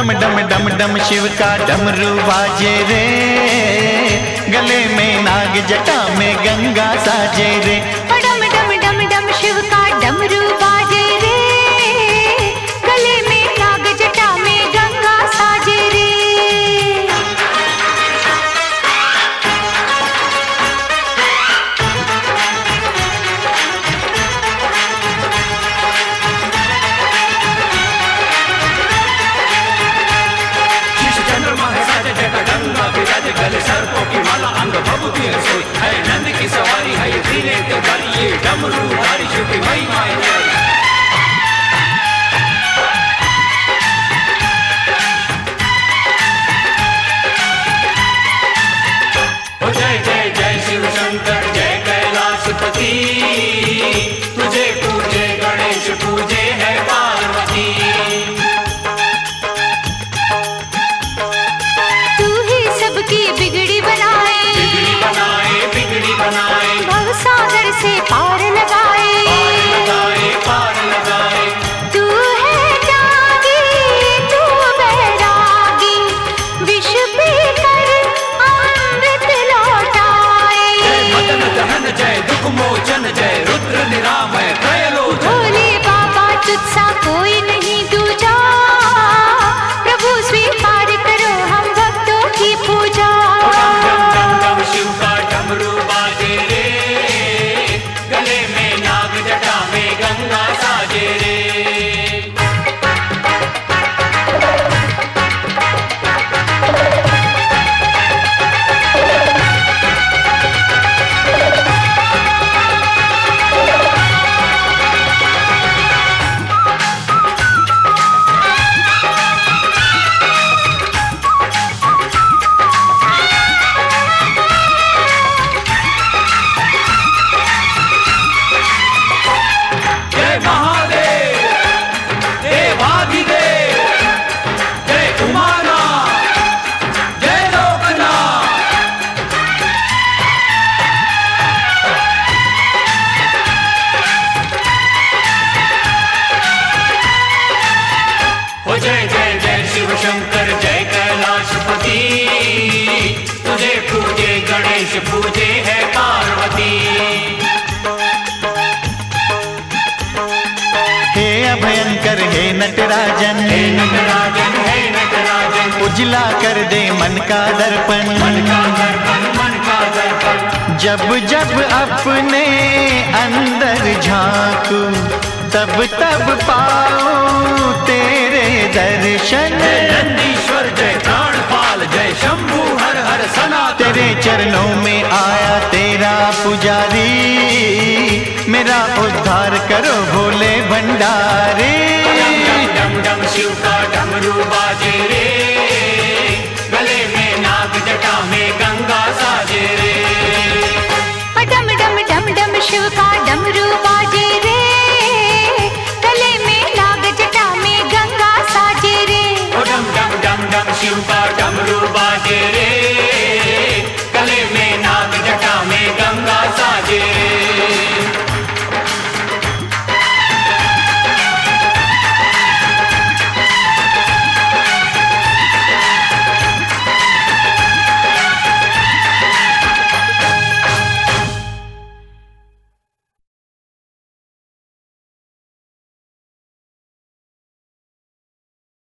डम डम डम डम शिव का डमरू बाजे रे, गले में नाग जटा में गंगा साजे रे। डम डम डम डम शिव का डमरू बाजे रे, गले में नाग जटा में गंगा साजे रे। गले सर्पों की माला अंग भभूति है सोई, है नंद की सवारी है धीरे के गाड़ी, ये डमरू धारी शिव की महिमा है। ओ जय जय जय शिव शंकर जय कैलाशपति, तुझे पूजे गणेश पूजे है पार्वती। बिगड़ी बनाए, बिगड़ी बनाए, भवसागर से पार लगाए, पार लगाए। तू है त्यागी तू बैरागी, विष पीकर अमृत लौटाए। जय मदन दहन जय दुख मोचन जय रुद्र निरामय त्रयलोचन। भोले बाबा तुझसा कोई नहीं दूजा, प्रभु स्वीकार करो हम भक्तों की पूजा। शिव का डमरू बाजे रे, गले में नाग जटा में गंगा साजे रे। जय जय जय शिव शंकर जय कैलाशपति, तुझे पूजे गणेश पूजे है पार्वती। हे अभयंकर हे नटराजन, हे नटराजन हे नटराजन, उजला कर दे मन का दर्पण, मन का दर्पण, मन का दर्पण। जब जब अपने अंदर झांकू तब तब पाऊं तेरे दर्शन। जय नंदीश्वर जय प्राणपाल जय शंभु हर हर सनातन। तेरे चरणों में आया तेरा पुजारी, मेरा उद्धार करो भोले भंडारी। डम डम शिव का डमरू बाजे रे, गले में नाग जटा में गंगा साजे रे। डम डम डम डम शिव का डमरू बाजे रे, गले में नाग जटा में गंगा साजे रे। डम डम डम डम शिव का